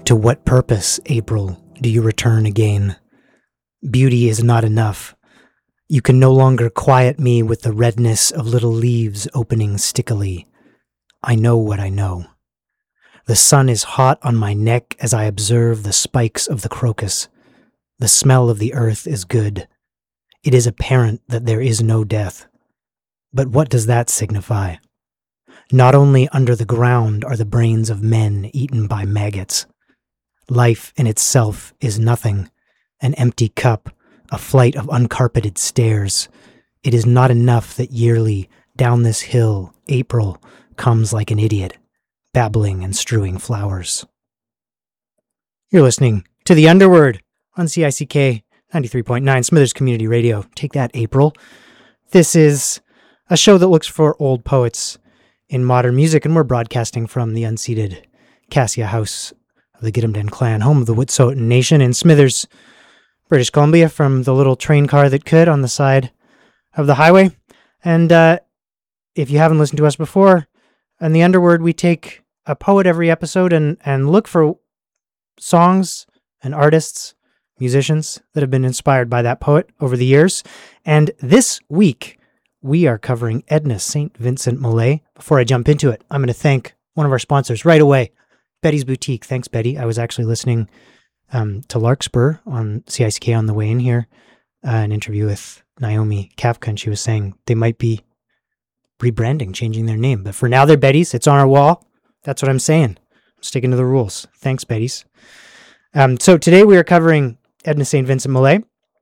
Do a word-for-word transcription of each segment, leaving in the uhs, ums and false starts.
To what purpose, April, do you return again? Beauty is not enough. You can no longer quiet me with the redness of little leaves opening stickily. I know what I know. The sun is hot on my neck as I observe the spikes of the crocus. The smell of the earth is good. It is apparent that there is no death. But what does that signify? Not only under the ground are the brains of men eaten by maggots. Life in itself is nothing, an empty cup, a flight of uncarpeted stairs. It is not enough that yearly, down this hill, April comes like an idiot, babbling and strewing flowers. You're listening to The Underword on C I C K ninety-three point nine Smithers Community Radio. Take that, April. This is a show that looks for old poets in modern music, and we're broadcasting from the unceded Cassia House of the Gitumden clan, home of the Wet'suwet'en Nation in Smithers, British Columbia, from the little train car that could on the side of the highway. And uh, if you haven't listened to us before, in The Underword, we take a poet every episode and, and look for songs and artists, musicians that have been inspired by that poet over the years. And this week, we are covering Edna Saint Vincent Millay. Before I jump into it, I'm going to thank one of our sponsors right away, Betty's Boutique. Thanks, Betty. I was actually listening um, to Larkspur on C I C K on the way in here, uh, an interview with Naomi Kafka, and she was saying they might be rebranding, changing their name. But for now, they're Betty's. It's on our wall. That's what I'm saying. I'm sticking to the rules. Thanks, Betty's. Um, so today we are covering Edna Saint Vincent Millay,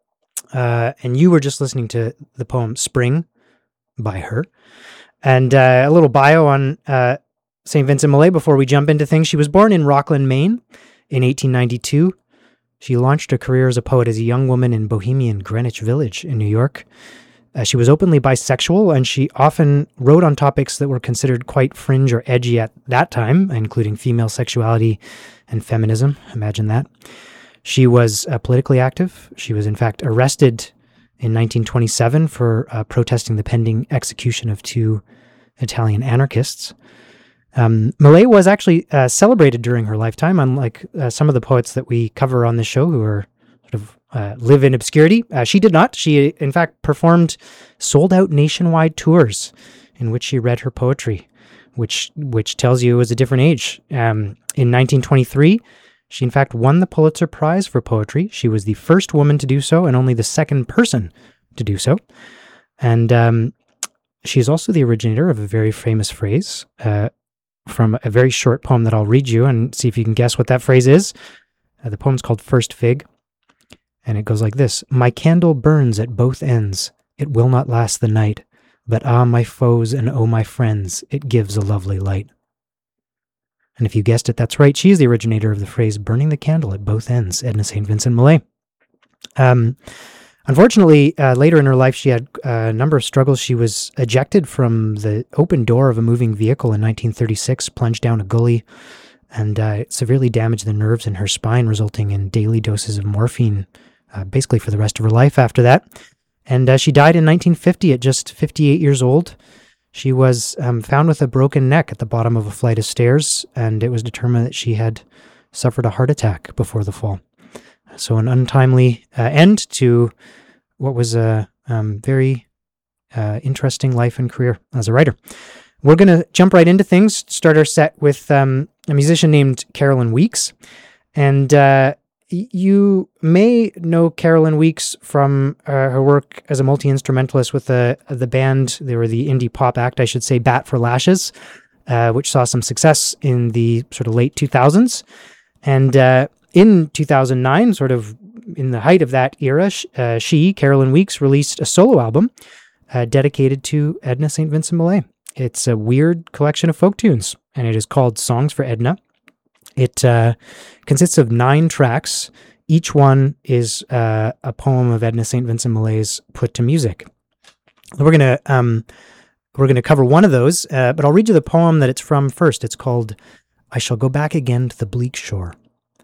uh, and you were just listening to the poem Spring by her. And uh, a little bio on uh, Saint Vincent Millay before we jump into things. She was born in Rockland, Maine in eighteen ninety-two. She launched her career as a poet as a young woman in bohemian Greenwich Village in New York. Uh, she was openly bisexual, and she often wrote on topics that were considered quite fringe or edgy at that time, including female sexuality and feminism. Imagine that. She was uh, politically active. She was, in fact, arrested in nineteen twenty-seven for uh, protesting the pending execution of two Italian anarchists. Um, Millay was actually uh, celebrated during her lifetime, unlike uh, some of the poets that we cover on this show who are sort of uh, live in obscurity. Uh, she did not. She, in fact, performed sold-out nationwide tours in which she read her poetry, which which tells you it was a different age. Um, in nineteen twenty-three, she, in fact, won the Pulitzer Prize for poetry. She was the first woman to do so and only the second person to do so. And um, she is also the originator of a very famous phrase uh, from a very short poem that I'll read you and see if you can guess what that phrase is. Uh, the poem's called First Fig, and it goes like this. My candle burns at both ends. It will not last the night, but ah, my foes and oh, my friends, it gives a lovely light. And if you guessed it, that's right. She is the originator of the phrase burning the candle at both ends, Edna Saint Vincent Millay. Um, unfortunately, uh, later in her life, she had a number of struggles. She was ejected from the open door of a moving vehicle in nineteen thirty-six, plunged down a gully, and uh, severely damaged the nerves in her spine, resulting in daily doses of morphine, uh, basically for the rest of her life after that. And uh, she died in nineteen fifty at just fifty-eight years old. She was um, found with a broken neck at the bottom of a flight of stairs, and it was determined that she had suffered a heart attack before the fall. So an untimely uh, end to what was a um, very uh, interesting life and career as a writer. We're going to jump right into things, start our set with um, a musician named Carolyn Weeks. And uh, you may know Carolyn Weeks from uh, her work as a multi-instrumentalist with the, the band, they were the indie pop act, I should say, Bat for Lashes, uh, which saw some success in the sort of late two thousands. And uh, in two thousand nine, sort of in the height of that era, uh, she, Carolyn Weeks, released a solo album uh, dedicated to Edna Saint Vincent Millay. It's a weird collection of folk tunes, and it is called Songs for Edna. It uh, consists of nine tracks. Each one is uh, a poem of Edna Saint Vincent Millay's put to music. We're gonna um, we're gonna cover one of those, uh, but I'll read you the poem that it's from first. It's called "I Shall Go Back Again to the Bleak Shore."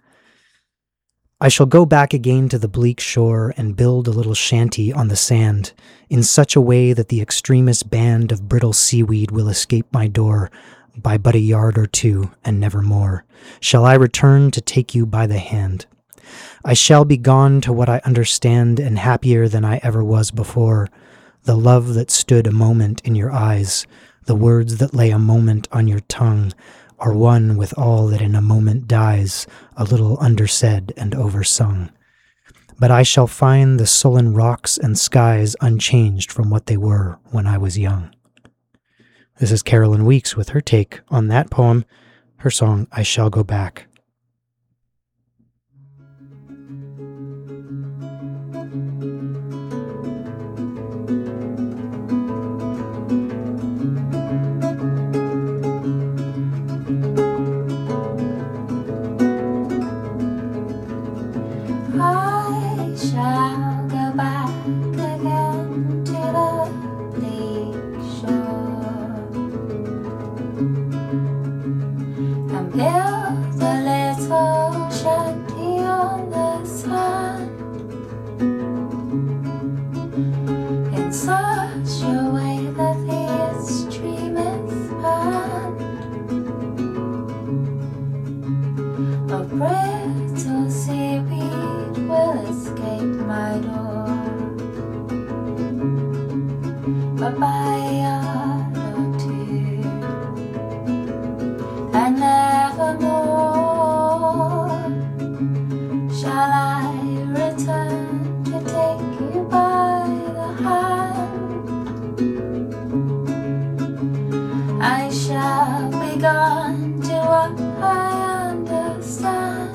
I shall go back again to the bleak shore and build a little shanty on the sand in such a way that the extremest band of brittle seaweed will escape my door, by but a yard or two, and never more, shall I return to take you by the hand. I shall be gone to what I understand, and happier than I ever was before. The love that stood a moment in your eyes, the words that lay a moment on your tongue, are one with all that in a moment dies, a little undersaid and oversung. But I shall find the sullen rocks and skies unchanged from what they were when I was young. This is Carolyn Weeks with her take on that poem, her song, I Shall Go Back. I shall go back again to the bleak shore and build a little shanty on the sand in such a way that the stream expand. A brittle seaweed will escape my door, but by a yard or two, and nevermore shall I return to take you by the hand. I shall be gone to what I understand,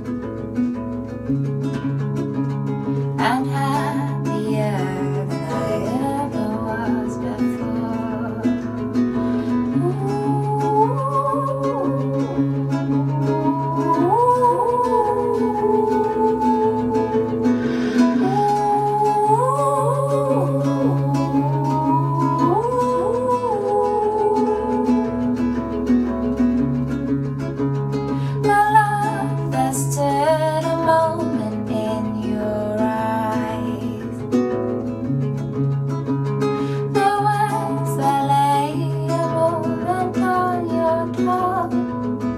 and happier than I ever was before. The love that stood a moment in your eyes, the words that lay a moment on your tongue,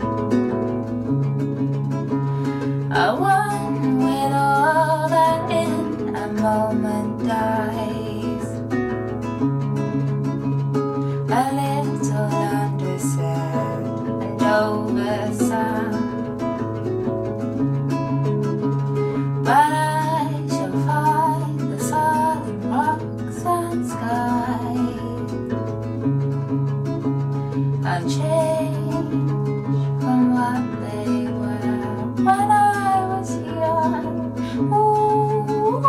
are one with all that in a moment dies. A little undersaid and oversung, but I shall find the solid rocks and skies unchanged from what they were when I was young. Ooh,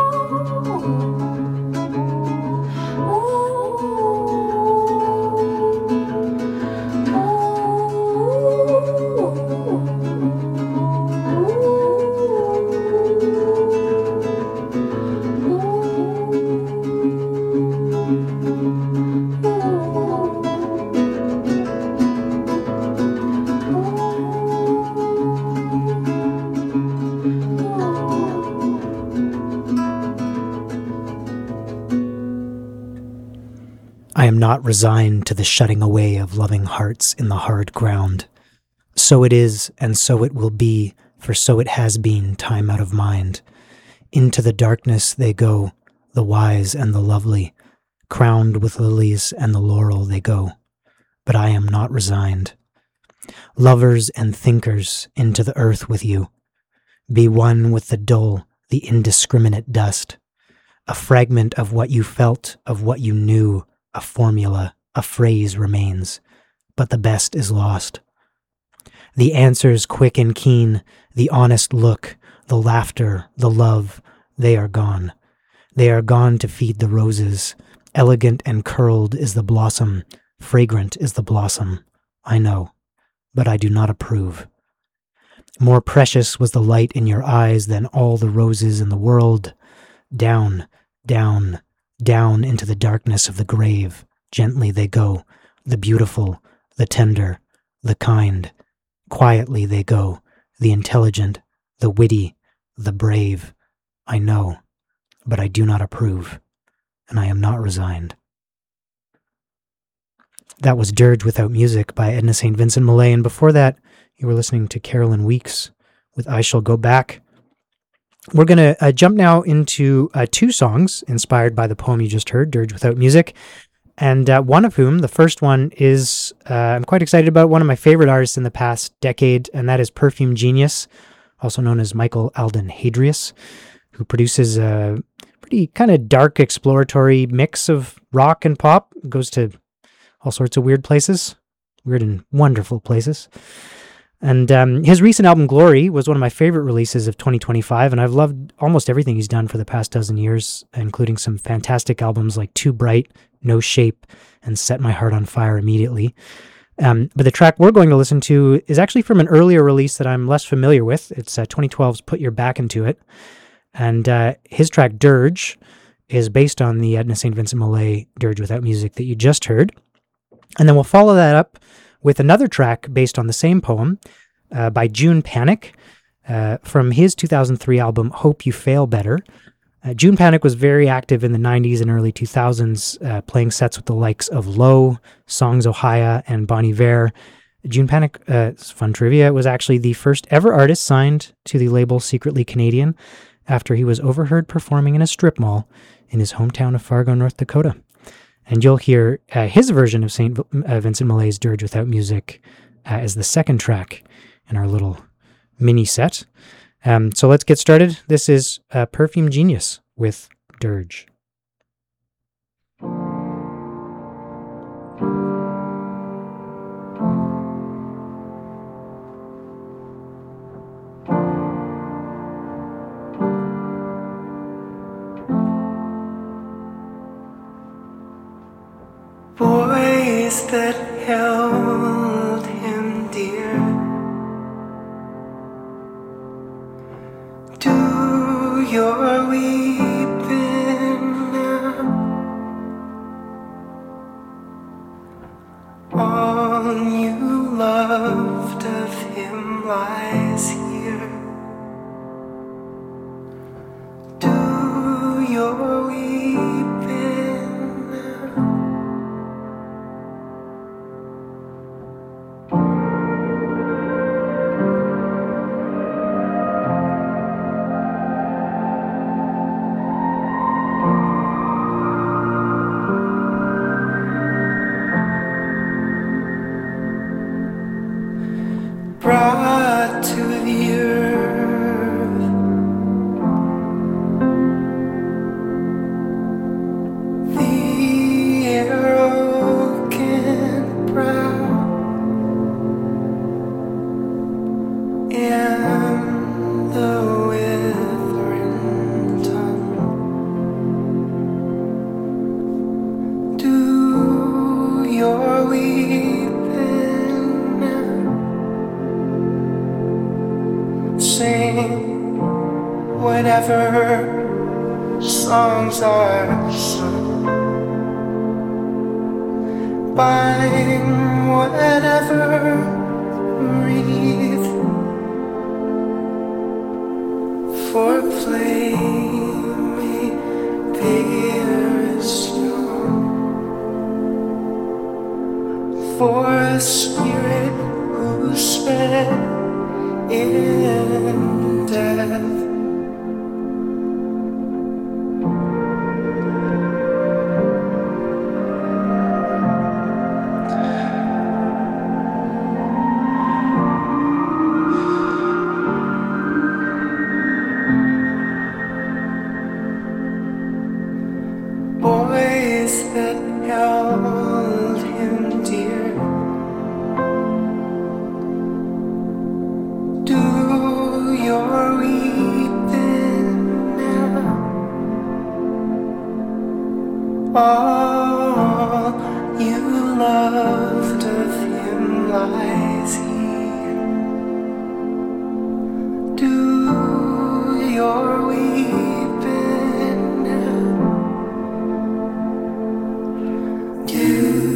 I am not resigned to the shutting away of loving hearts in the hard ground. So it is, and so it will be, for so it has been time out of mind. Into the darkness they go, the wise and the lovely, crowned with lilies and the laurel they go. But I am not resigned. Lovers and thinkers, into the earth with you. Be one with the dull, the indiscriminate dust. A fragment of what you felt, of what you knew, a formula, a phrase remains, but the best is lost. The answers quick and keen, the honest look, the laughter, the love, they are gone. They are gone to feed the roses. Elegant and curled is the blossom, fragrant is the blossom. I know, but I do not approve. More precious was the light in your eyes than all the roses in the world. Down, down, down into the darkness of the grave, gently they go, the beautiful, the tender, the kind. Quietly they go, the intelligent, the witty, the brave. I know, but I do not approve, and I am not resigned. That was Dirge Without Music by Edna Saint Vincent Millay. And before that, you were listening to Carolyn Weeks with I Shall Go Back. We're going to uh, jump now into uh, two songs inspired by the poem you just heard, Dirge Without Music. And uh, one of whom, the first one, is, uh, I'm quite excited about, one of my favorite artists in the past decade, and that is Perfume Genius, also known as Michael Alden Hadrius, who produces a pretty kind of dark, exploratory mix of rock and pop. Goes to all sorts of weird places, weird and wonderful places. And um, his recent album, Glory, was one of my favorite releases of twenty twenty-five, and I've loved almost everything he's done for the past dozen years, including some fantastic albums like Too Bright, No Shape, and Set My Heart on Fire Immediately. Um, but the track we're going to listen to is actually from an earlier release that I'm less familiar with. It's uh, twenty twelve's Put Your Back Into It. And uh, his track, Dirge, is based on the Edna Saint Vincent Millay Dirge Without Music that you just heard. And then we'll follow that up with another track based on the same poem uh, by June Panic uh, from his two thousand three album, Hope You Fail Better. Uh, June Panic was very active in the nineties and early two thousands, uh, playing sets with the likes of Low, Songs Ohia, and Bon Iver. June Panic, uh, fun trivia, was actually the first ever artist signed to the label Secretly Canadian after he was overheard performing in a strip mall in his hometown of Fargo, North Dakota. And you'll hear uh, his version of Saint Uh, Vincent Millay's Dirge Without Music uh, as the second track in our little mini set. Um, so let's get started. This is uh, Perfume Genius with Dirge. Boys that held him dear, do your weeping now. All you loved of him lies here. Do your weeping now. Brought to the earth, the arrogant brow and the withering tongue. Do your weeping now. Sing whatever songs are sung, bind whatever breathe, for play me there is no, for a spirit who sped in death. Boys that held him dear, do your weeping now. All you loved of him lies here. Do your weeping now. Do.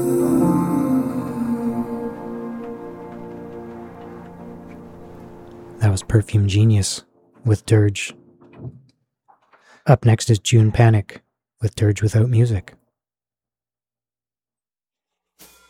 That was Perfume Genius with Dirge. Up next is June Panic with Dirge Without Music.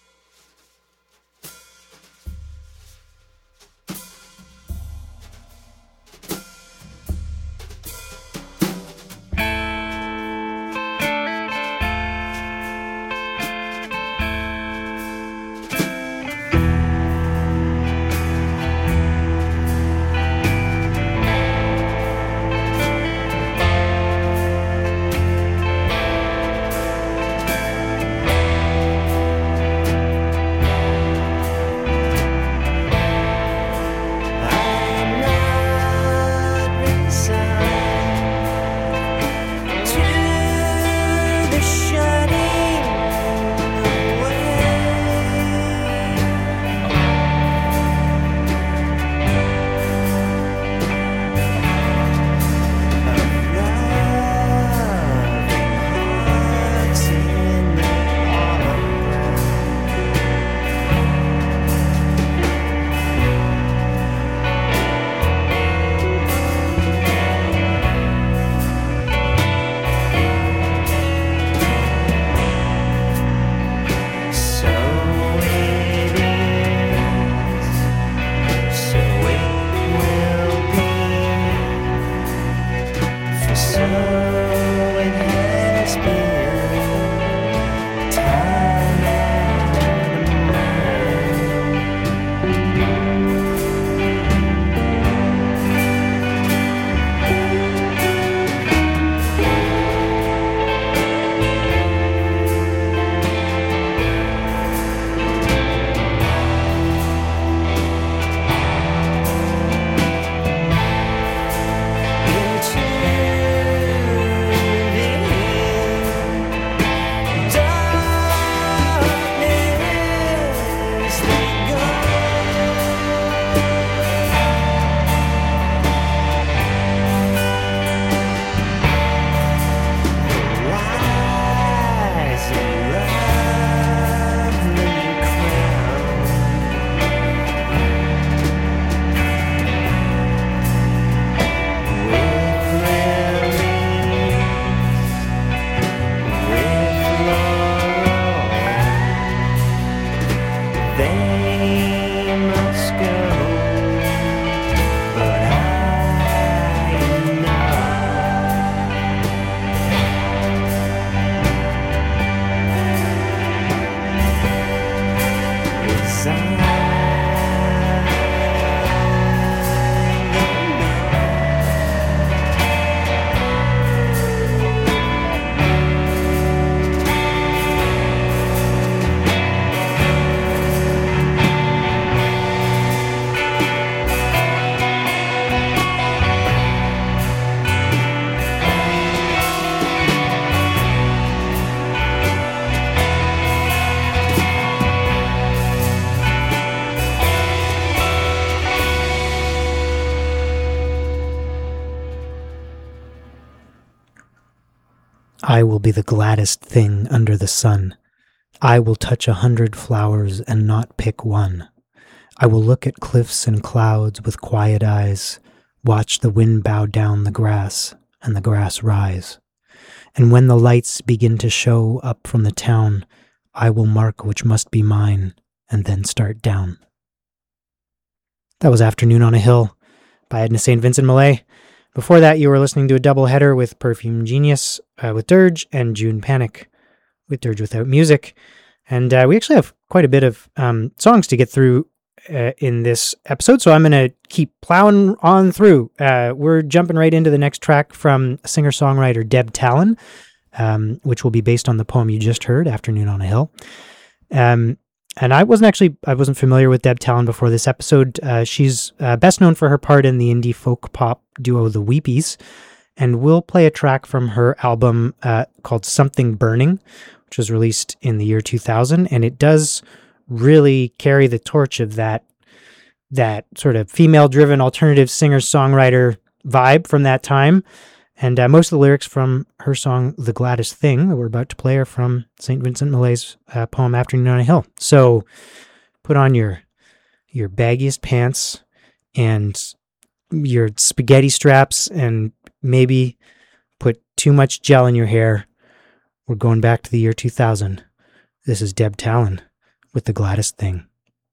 I will be the gladdest thing under the sun. I will touch a hundred flowers and not pick one. I will look at cliffs and clouds with quiet eyes, watch the wind bow down the grass and the grass rise. And when the lights begin to show up from the town, I will mark which must be mine and then start down. That was Afternoon on a Hill by Edna Saint Vincent Millay. Before that, you were listening to a doubleheader with Perfume Genius uh, with Dirge and June Panic with Dirge Without Music. And uh, we actually have quite a bit of um, songs to get through uh, in this episode, so I'm going to keep plowing on through. Uh, we're jumping right into the next track from singer-songwriter Deb Talon, um, which will be based on the poem you just heard, Afternoon on a Hill. Um, and I wasn't actually, I wasn't familiar with Deb Talon before this episode. Uh, she's uh, best known for her part in the indie folk pop duo The Weepies, and we'll play a track from her album uh, called Something Burning, which was released in the year two thousand, and it does really carry the torch of that that sort of female-driven alternative singer-songwriter vibe from that time. And uh, most of the lyrics from her song The Gladdest Thing that we're about to play are from Saint Vincent Millay's uh, poem Afternoon on a Hill. So put on your your baggiest pants and your spaghetti straps and maybe put too much gel in your hair. We're going back to the year two thousand. This is Deb Talon with The Gladdest Thing.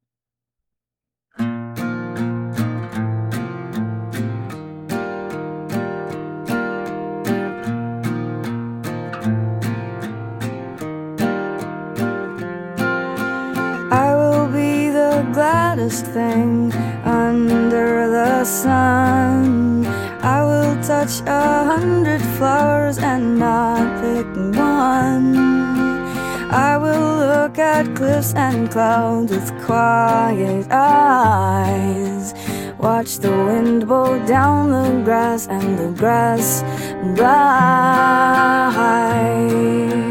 I will be the gladdest thing under the sun. I will touch a hundred flowers and not pick one. I will look at cliffs and clouds with quiet eyes, watch the wind blow down the grass and the grass rise.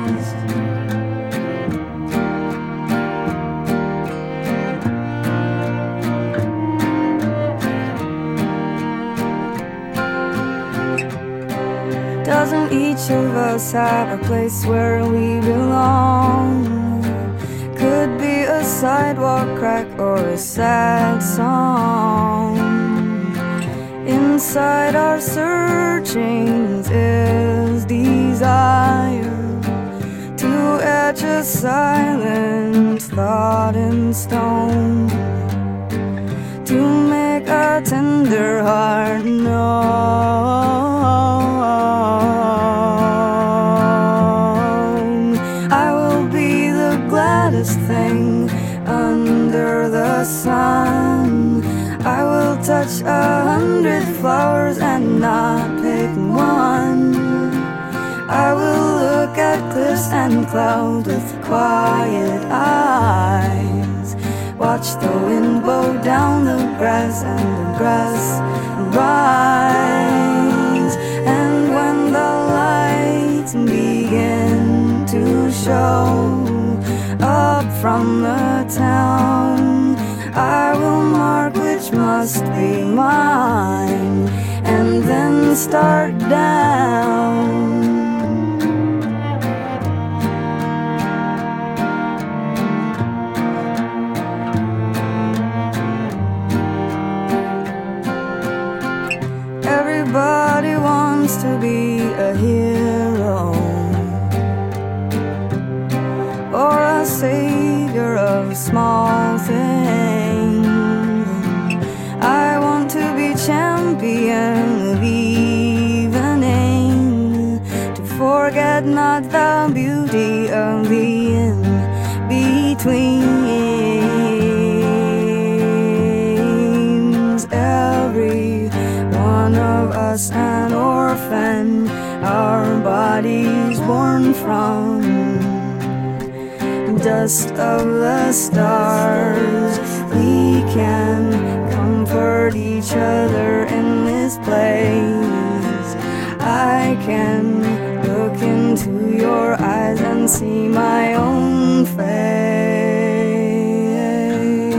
Doesn't each of us have a place where we belong? Could be a sidewalk crack or a sad song. Inside our searchings is desire to etch a silent thought in stone, to make a tender heart know. Thing under the sun. I will touch a hundred flowers and not pick one. I will look at cliffs and clouds with quiet eyes, watch the wind blow down the grass and the grass rise. And when the lights begin to show up from the town, I will mark which must be mine and then start down. Everybody wants to be a hero or a savior of small things. I want to be champion of evening, to forget not the beauty of the in-betweens. Every one of us an orphan, our bodies born from dust of the stars. We can comfort each other in this place. I can look into your eyes and see my own face.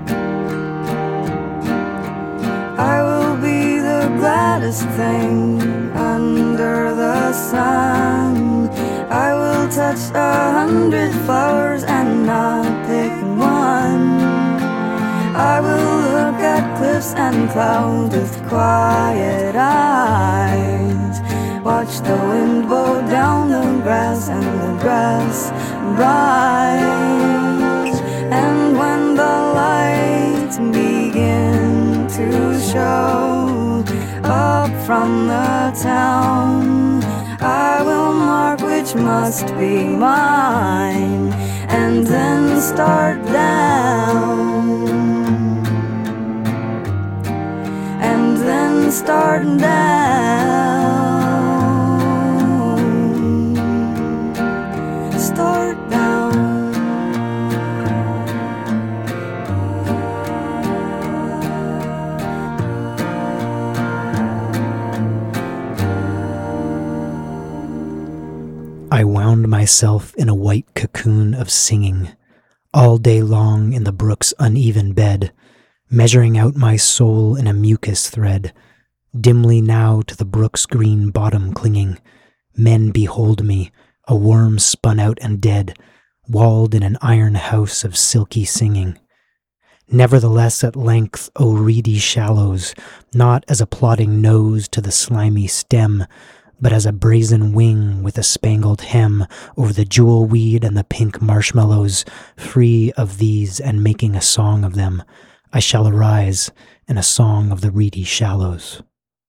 I will be the gladdest thing touch a hundred flowers and not pick one. I will look at cliffs and clouds with quiet eyes, watch the wind blow down the grass and the grass rise. And when the lights begin to show up from the town, I will mark which must be mine, and then start down, and then start down, start down. I wound myself in a white cocoon of singing, all day long in the brook's uneven bed, measuring out my soul in a mucus thread, dimly now to the brook's green bottom clinging. Men behold me, a worm spun out and dead, walled in an iron house of silky singing. Nevertheless at length, O reedy shallows, not as a plodding nose to the slimy stem, but as a brazen wing with a spangled hem over the jewel weed and the pink marshmallows, free of these and making a song of them, I shall arise in a song of the reedy shallows.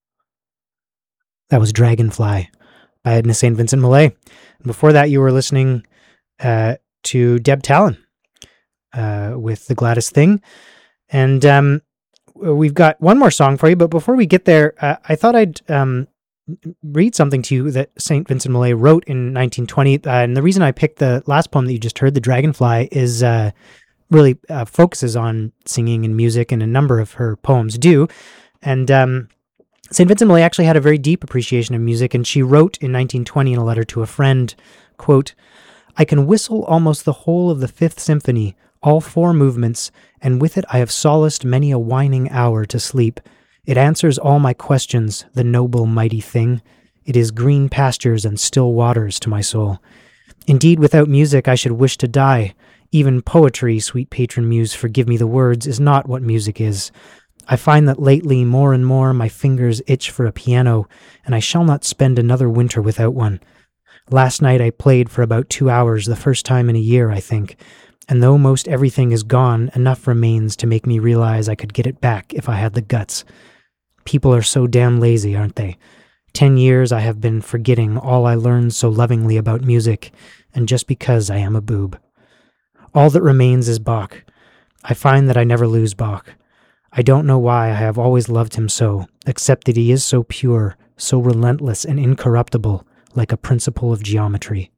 That was Dragonfly by Edna Saint Vincent Millay. Before that, you were listening uh, to Deb Talon uh, with The Gladdest Thing. And um, we've got one more song for you, but before we get there, uh, I thought I'd um, read something to you that Saint Vincent Millay wrote in nineteen twenty. Uh, and the reason I picked the last poem that you just heard, The Dragonfly, is uh, really uh, focuses on singing and music, and a number of her poems do. And um, Saint Vincent Millay actually had a very deep appreciation of music, and she wrote in nineteen twenty in a letter to a friend, quote, "I can whistle almost the whole of the Fifth Symphony, all four movements, and with it I have solaced many a whining hour to sleep. It answers all my questions, the noble, mighty thing. It is green pastures and still waters to my soul. Indeed, without music I should wish to die. Even poetry, sweet patron muse, forgive me the words, is not what music is. I find that lately more and more my fingers itch for a piano, and I shall not spend another winter without one. Last night I played for about two hours, the first time in a year, I think, and though most everything is gone, enough remains to make me realize I could get it back if I had the guts. People are so damn lazy, aren't they? Ten years I have been forgetting all I learned so lovingly about music, and just because I am a boob. All that remains is Bach. I find that I never lose Bach. I don't know why I have always loved him so, except that he is so pure, so relentless and incorruptible, like a principle of geometry."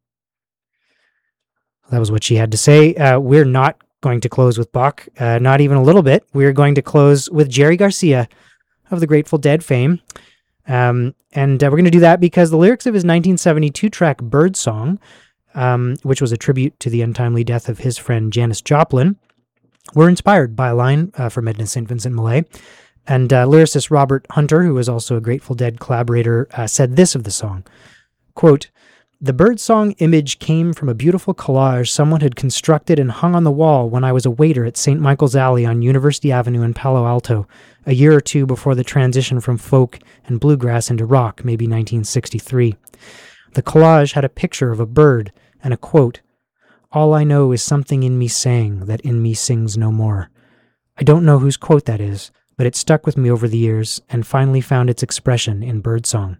That was what she had to say. Uh, we're not going to close with Bach, uh, not even a little bit. We're going to close with Jerry Garcia of the Grateful Dead fame. Um, and uh, we're going to do that because the lyrics of his nineteen seventy-two track Birdsong, um, which was a tribute to the untimely death of his friend Janis Joplin, were inspired by a line uh, from Edna Saint Vincent Millay. And uh, lyricist Robert Hunter, who was also a Grateful Dead collaborator, uh, said this of the song, quote, "The Birdsong image came from a beautiful collage someone had constructed and hung on the wall when I was a waiter at Saint Michael's Alley on University Avenue in Palo Alto, a year or two before the transition from folk and bluegrass into rock, maybe nineteen sixty-three. The collage had a picture of a bird and a quote, 'All I know is something in me sang that in me sings no more.' I don't know whose quote that is, but it stuck with me over the years and finally found its expression in Birdsong."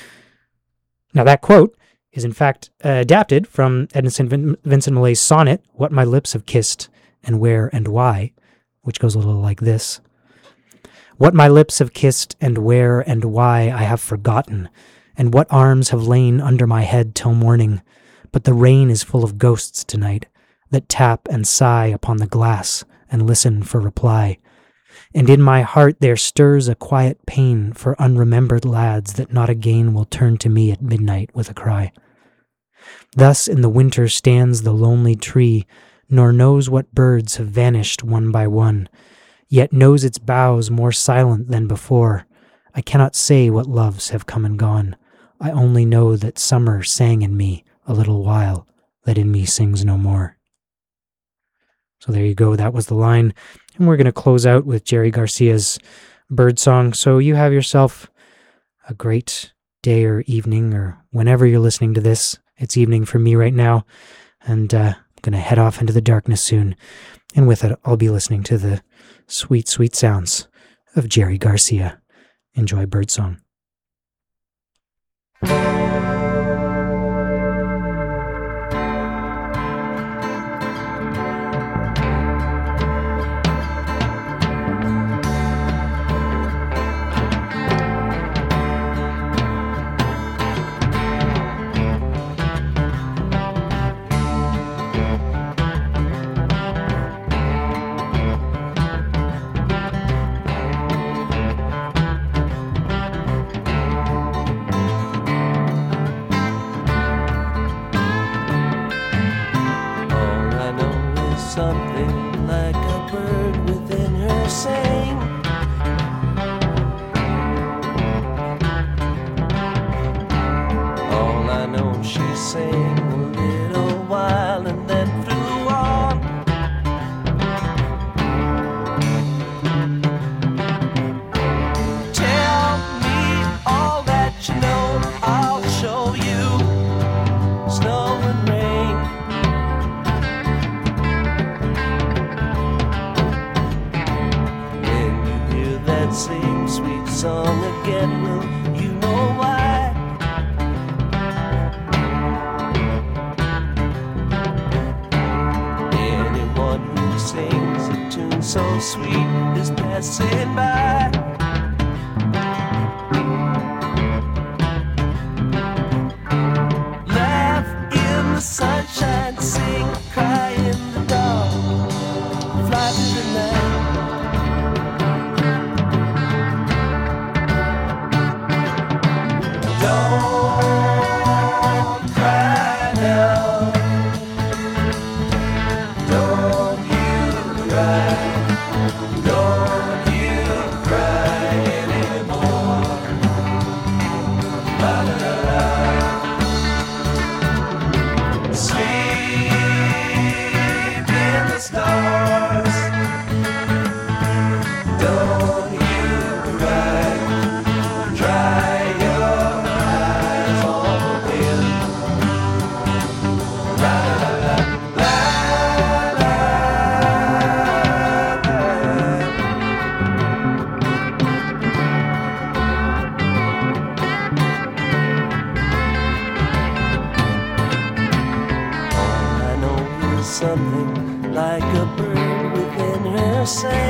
Now that quote is in fact uh, adapted from Edna Saint Vincent Millay's sonnet, "What My Lips Have Kissed and Where and Why," which goes a little like this. "What my lips have kissed and where and why I have forgotten, and what arms have lain under my head till morning, but the rain is full of ghosts tonight that tap and sigh upon the glass and listen for reply. And in my heart there stirs a quiet pain for unremembered lads that not again will turn to me at midnight with a cry. Thus in the winter stands the lonely tree, nor knows what birds have vanished one by one, yet knows its boughs more silent than before. I cannot say what loves have come and gone. I only know that summer sang in me a little while, that in me sings no more. So there you go. That was the line. And we're going to close out with Jerry Garcia's Birdsong. So you have yourself a great day or evening, or whenever you're listening to this. It's evening for me right now. And uh, I'm going to head off into the darkness soon. And with it, I'll be listening to the sweet, sweet sounds of Jerry Garcia. Enjoy Birdsong. Something like a bird within her sing. All I know, she sang a little while and then flew on. Tell me all that you know, I'll show you snow and rain. Same sweet song again, will you know why? Anyone who sings a tune so sweet is passing by. Laugh in the sunshine, sing, cry in the dark, fly through the night. Don't cry now. Don't you cry. Don't you cry anymore. La la la la. Sleep in the stars. Don't you cry. Dry your eyes on the wind. La la la la la la. All I know is something like a bird within her sang.